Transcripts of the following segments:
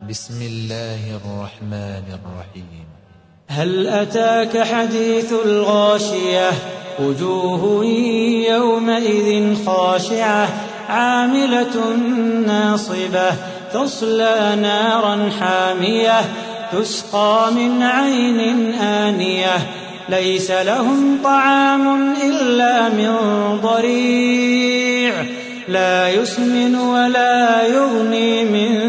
بسم الله الرحمن الرحيم. هل أتاك حديث الغاشية وجوه يومئذ خاشعة عاملة ناصبة تصلى نارا حامية تسقى من عين آنية ليس لهم طعام إلا من ضريع لا يسمن ولا يغني من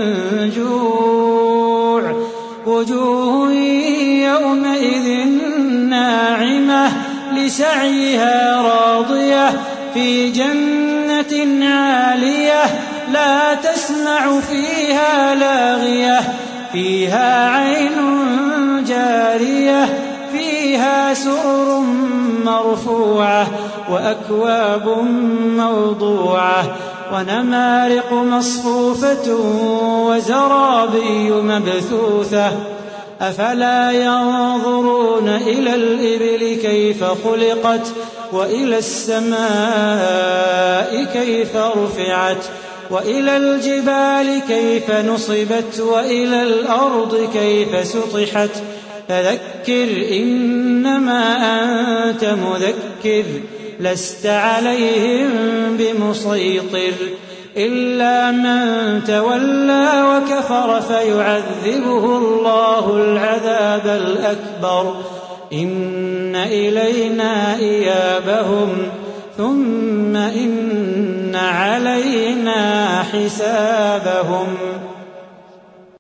جوع وجوه يومئذ ناعمة لسعيها راضية في جنة عالية لا تسمع فيها لاغية فيها عين جارية فيها سرر مرفوعة وأكواب موضوعة ونمارق مصفوفة وزرابي مبثوثة أفلا ينظرون إلى الإبل كيف خلقت وإلى السماء كيف رفعت وإلى الجبال كيف نصبت وإلى الأرض كيف سطحت فذكر إنما أنت مذكر لست عليهم بمسيطر إلا من تولى وكفر فيعذبه الله العذاب الأكبر إن إلينا إيابهم ثم إن علينا حسابهم.